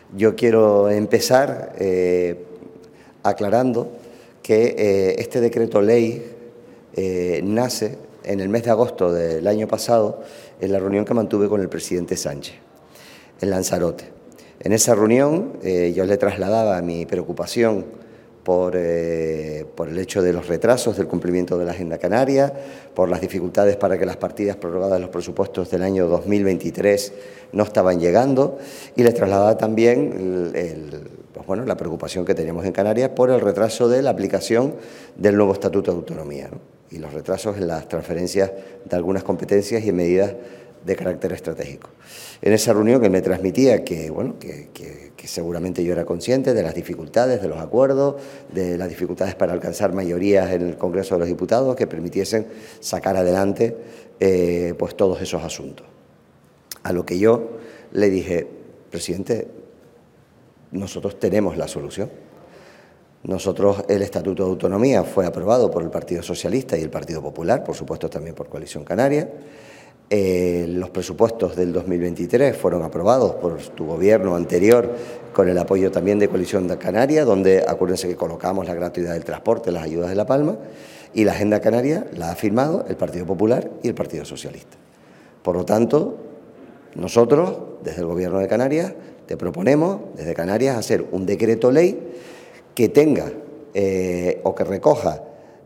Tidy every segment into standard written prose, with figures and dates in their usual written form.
Yo quiero empezar aclarando que este decreto ley nace en el mes de agosto del año pasado en la reunión que mantuve con el presidente Sánchez en Lanzarote. En esa reunión yo le trasladaba mi preocupación por el hecho de los retrasos del cumplimiento de la Agenda Canaria, por las dificultades para que las partidas prorrogadas de los presupuestos del año 2023 no estaban llegando, y les trasladaba también la preocupación que teníamos en Canarias por el retraso de la aplicación del nuevo Estatuto de Autonomía, ¿no? Y los retrasos en las transferencias de algunas competencias y en medidas de carácter estratégico. En esa reunión que me transmitía que seguramente yo era consciente de las dificultades, de los acuerdos, de las dificultades para alcanzar mayorías en el Congreso de los Diputados que permitiesen sacar adelante pues todos esos asuntos. A lo que yo le dije, presidente, nosotros tenemos la solución. Nosotros, el Estatuto de Autonomía fue aprobado por el Partido Socialista y el Partido Popular, por supuesto también por Coalición Canaria. Los presupuestos del 2023 fueron aprobados por tu gobierno anterior con el apoyo también de Coalición Canaria, donde acuérdense que colocamos la gratuidad del transporte, las ayudas de La Palma, y la Agenda Canaria la ha firmado el Partido Popular y el Partido Socialista. Por lo tanto, nosotros, desde el Gobierno de Canarias, te proponemos desde Canarias hacer un decreto ley que tenga o que recoja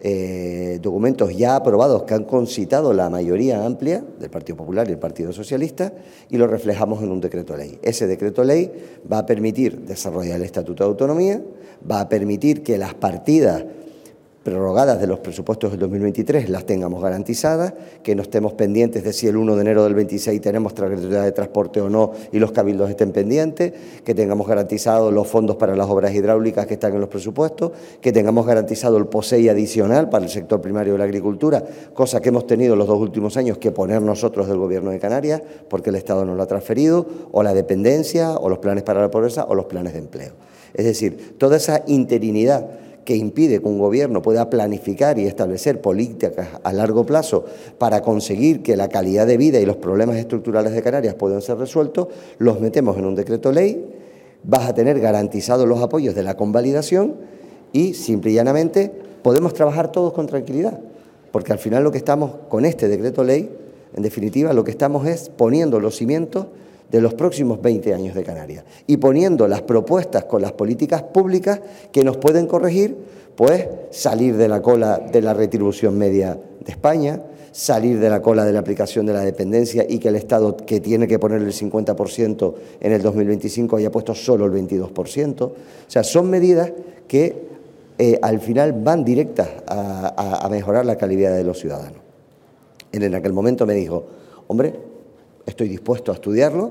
documentos ya aprobados que han concitado la mayoría amplia del Partido Popular y el Partido Socialista, y lo reflejamos en un decreto ley. Ese decreto ley va a permitir desarrollar el Estatuto de Autonomía, va a permitir que las partidas prorrogadas de los presupuestos del 2023 las tengamos garantizadas, que no estemos pendientes de si el 1 de enero del 26 tenemos gratuidad de transporte o no y los cabildos estén pendientes, que tengamos garantizados los fondos para las obras hidráulicas que están en los presupuestos, que tengamos garantizado el POSEI adicional para el sector primario de la agricultura, cosa que hemos tenido los 2 últimos años que poner nosotros del Gobierno de Canarias porque el Estado nos lo ha transferido, o la dependencia, o los planes para la pobreza, o los planes de empleo. Es decir, toda esa interinidad que impide que un gobierno pueda planificar y establecer políticas a largo plazo para conseguir que la calidad de vida y los problemas estructurales de Canarias puedan ser resueltos, los metemos en un decreto ley, vas a tener garantizados los apoyos de la convalidación y, simple y llanamente, podemos trabajar todos con tranquilidad, porque al final lo que estamos con este decreto ley, en definitiva, lo que estamos es poniendo los cimientos de los próximos 20 años de Canarias y poniendo las propuestas con las políticas públicas que nos pueden corregir, pues salir de la cola de la retribución media de España, salir de la cola de la aplicación de la dependencia y que el Estado, que tiene que poner el 50% en el 2025, haya puesto solo el 22%. O sea, son medidas que al final van directas a mejorar la calidad de los ciudadanos. En aquel momento me dijo, hombre, estoy dispuesto a estudiarlo,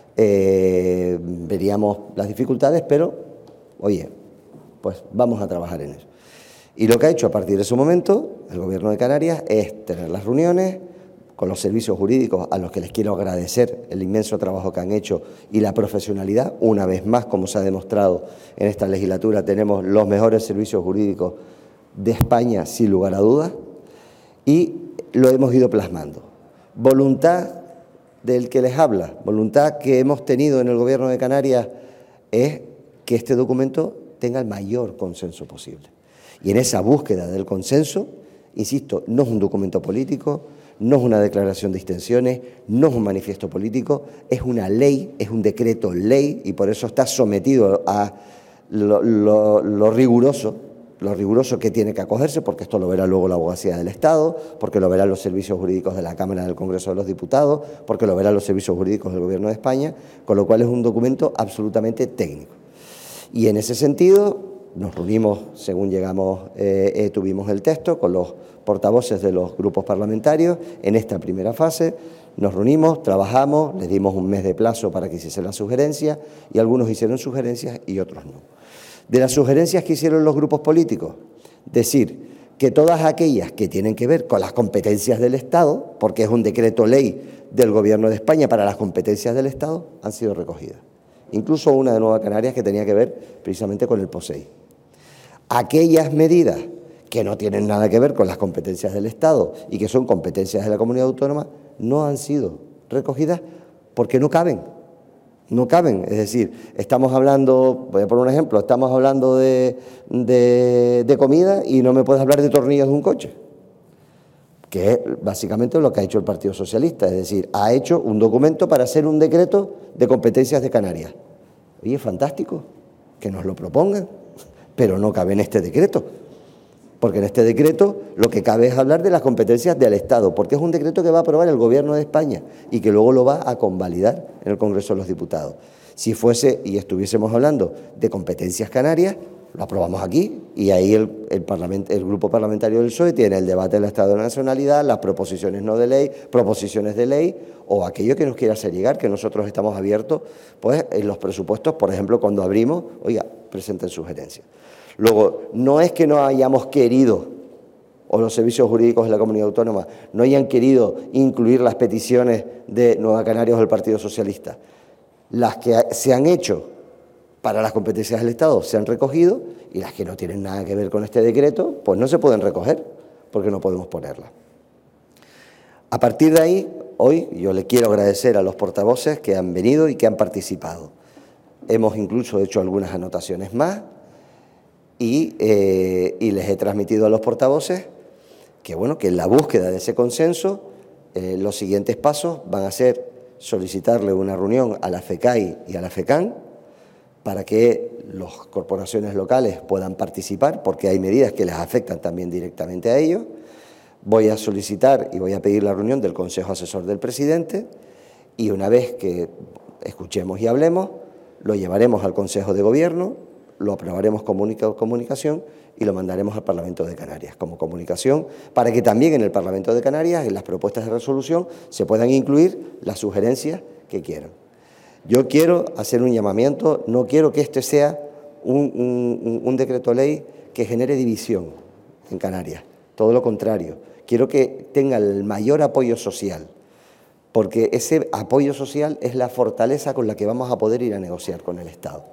veríamos las dificultades, pero, oye, pues vamos a trabajar en eso. Y lo que ha hecho a partir de ese momento el Gobierno de Canarias es tener las reuniones con los servicios jurídicos, a los que les quiero agradecer el inmenso trabajo que han hecho y la profesionalidad. Una vez más, como se ha demostrado en esta legislatura, tenemos los mejores servicios jurídicos de España, sin lugar a dudas, y lo hemos ido plasmando. Voluntad del que les habla, voluntad que hemos tenido en el Gobierno de Canarias, es que este documento tenga el mayor consenso posible. Y en esa búsqueda del consenso, insisto, no es un documento político, no es una declaración de intenciones, no es un manifiesto político, es una ley, es un decreto ley, y por eso está sometido a lo riguroso que tiene que acogerse, porque esto lo verá luego la Abogacía del Estado, porque lo verán los servicios jurídicos de la Cámara del Congreso de los Diputados, porque lo verán los servicios jurídicos del Gobierno de España, con lo cual es un documento absolutamente técnico. Y en ese sentido nos reunimos, según llegamos, tuvimos el texto con los portavoces de los grupos parlamentarios en esta primera fase. Nos reunimos, trabajamos, les dimos un mes de plazo para que hiciesen las sugerencias, y algunos hicieron sugerencias y otros no. De las sugerencias que hicieron los grupos políticos, decir que todas aquellas que tienen que ver con las competencias del Estado, porque es un decreto ley del Gobierno de España para las competencias del Estado, han sido recogidas. Incluso una de Nueva Canarias que tenía que ver precisamente con el POSEI. Aquellas medidas que no tienen nada que ver con las competencias del Estado y que son competencias de la comunidad autónoma no han sido recogidas porque no caben. No caben, es decir, estamos hablando, voy a poner un ejemplo, estamos hablando de comida y no me puedes hablar de tornillos de un coche, que es básicamente lo que ha hecho el Partido Socialista, es decir, ha hecho un documento para hacer un decreto de competencias de Canarias. Oye, fantástico, que nos lo propongan, pero no cabe en este decreto, porque en este decreto lo que cabe es hablar de las competencias del Estado, porque es un decreto que va a aprobar el Gobierno de España y que luego lo va a convalidar en el Congreso de los Diputados. Si fuese y estuviésemos hablando de competencias canarias, lo aprobamos aquí y ahí el Grupo Parlamentario del PSOE tiene el debate del Estado de la Nacionalidad, las proposiciones no de ley, proposiciones de ley o aquello que nos quiera hacer llegar, que nosotros estamos abiertos, pues en los presupuestos, por ejemplo, cuando abrimos, oiga, presenten sugerencias. Luego, no es que no hayamos querido, o los servicios jurídicos de la comunidad autónoma no hayan querido incluir las peticiones de Nueva Canarias o del Partido Socialista. Las que se han hecho para las competencias del Estado se han recogido y las que no tienen nada que ver con este decreto, pues no se pueden recoger porque no podemos ponerlas. A partir de ahí, hoy yo le quiero agradecer a los portavoces que han venido y que han participado. Hemos incluso hecho algunas anotaciones más y les he transmitido a los portavoces que, bueno, que en la búsqueda de ese consenso los siguientes pasos van a ser solicitarle una reunión a la FECAI y a la FECAN para que las corporaciones locales puedan participar, porque hay medidas que les afectan también directamente a ellos. Voy a solicitar y voy a pedir la reunión del Consejo Asesor del Presidente y una vez que escuchemos y hablemos, lo llevaremos al Consejo de Gobierno, lo aprobaremos comunicación y lo mandaremos al Parlamento de Canarias como comunicación para que también en el Parlamento de Canarias, en las propuestas de resolución, se puedan incluir las sugerencias que quieran. Yo quiero hacer un llamamiento, no quiero que este sea un decreto ley que genere división en Canarias, todo lo contrario. Quiero que tenga el mayor apoyo social, porque ese apoyo social es la fortaleza con la que vamos a poder ir a negociar con el Estado.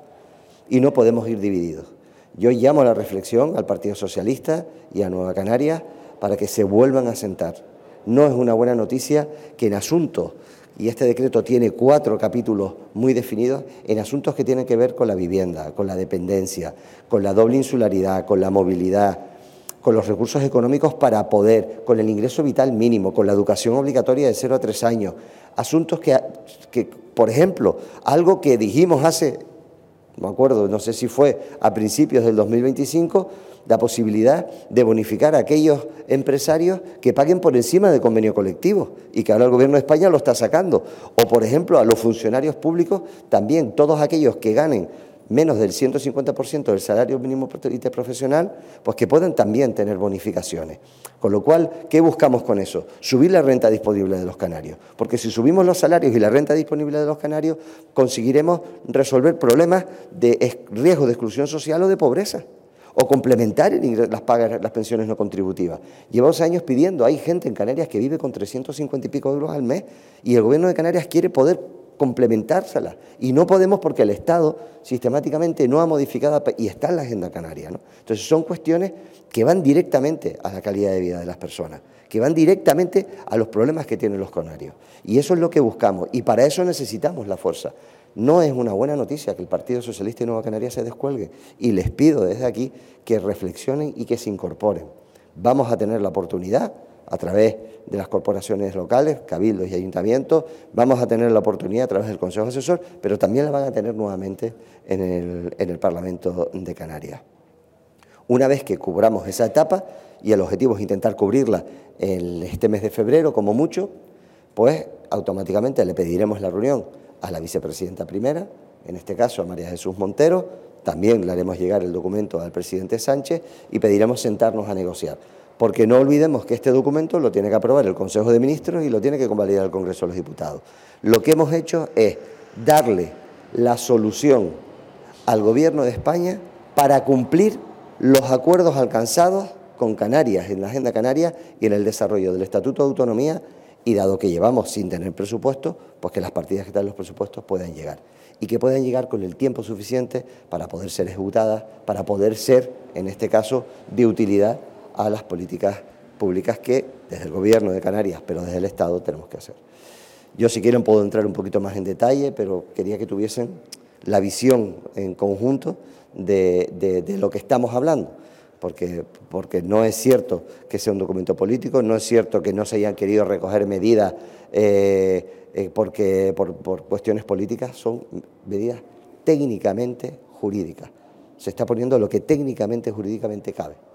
Y no podemos ir divididos. Yo llamo a la reflexión al Partido Socialista y a Nueva Canarias para que se vuelvan a sentar. No es una buena noticia que en asuntos, y este decreto tiene 4 capítulos muy definidos, en asuntos que tienen que ver con la vivienda, con la dependencia, con la doble insularidad, con la movilidad, con los recursos económicos para poder, con el ingreso vital mínimo, con la educación obligatoria de 0 a 3 años. Asuntos que por ejemplo, algo que dijimos hace, no me acuerdo, no sé si fue a principios del 2025, la posibilidad de bonificar a aquellos empresarios que paguen por encima del convenio colectivo y que ahora el Gobierno de España lo está sacando. O, por ejemplo, a los funcionarios públicos también, todos aquellos que ganen menos del 150% del salario mínimo interprofesional, pues que puedan también tener bonificaciones. Con lo cual, ¿qué buscamos con eso? Subir la renta disponible de los canarios. Porque si subimos los salarios y la renta disponible de los canarios, conseguiremos resolver problemas de riesgo de exclusión social o de pobreza. O complementar las pensiones no contributivas. Llevamos años pidiendo, hay gente en Canarias que vive con 350 y pico euros al mes y el Gobierno de Canarias quiere poder complementárselas y no podemos porque el Estado sistemáticamente no ha modificado y está en la agenda canaria, ¿no? Entonces son cuestiones que van directamente a la calidad de vida de las personas, que van directamente a los problemas que tienen los canarios y eso es lo que buscamos y para eso necesitamos la fuerza. No es una buena noticia que el Partido Socialista y Nueva Canarias se descuelgue y les pido desde aquí que reflexionen y que se incorporen. Vamos a tener la oportunidad a través de las corporaciones locales, cabildos y ayuntamientos, vamos a tener la oportunidad a través del Consejo Asesor, pero también la van a tener nuevamente en el Parlamento de Canarias. Una vez que cubramos esa etapa, y el objetivo es intentar cubrirla en este mes de febrero como mucho, pues automáticamente le pediremos la reunión a la vicepresidenta primera, en este caso a María Jesús Montero, también le haremos llegar el documento al presidente Sánchez y pediremos sentarnos a negociar. Porque no olvidemos que este documento lo tiene que aprobar el Consejo de Ministros y lo tiene que convalidar el Congreso de los Diputados. Lo que hemos hecho es darle la solución al Gobierno de España para cumplir los acuerdos alcanzados con Canarias, en la Agenda Canaria y en el desarrollo del Estatuto de Autonomía y dado que llevamos sin tener presupuesto, pues que las partidas que están en los presupuestos puedan llegar y que puedan llegar con el tiempo suficiente para poder ser ejecutadas, para poder ser, en este caso, de utilidad a las políticas públicas que desde el Gobierno de Canarias, pero desde el Estado tenemos que hacer. Yo, si quieren, puedo entrar un poquito más en detalle, pero quería que tuviesen la visión en conjunto de lo que estamos hablando, porque no es cierto que sea un documento político, no es cierto que no se hayan querido recoger medidas por cuestiones políticas, son medidas técnicamente jurídicas. Se está poniendo lo que técnicamente, jurídicamente cabe.